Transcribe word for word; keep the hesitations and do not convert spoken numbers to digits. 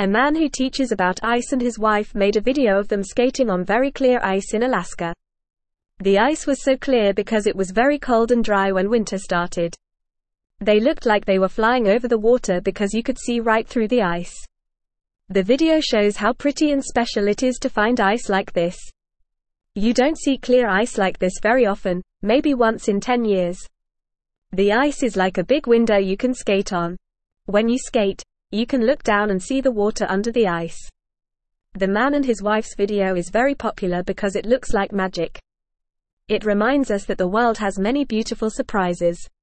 A man who teaches about ice and his wife made a video of them skating on very clear ice in Alaska. The ice was so clear because it was very cold and dry when winter started. They looked like they were flying over the water because you could see right through the ice. The video shows how pretty and special it is to find ice like this. You don't see clear ice like this very often, maybe once in ten years. The ice is like a big window you can skate on. When you skate, you can look down and see the water under the ice. The man and his wife's video is very popular because it looks like magic. It reminds us that the world has many beautiful surprises.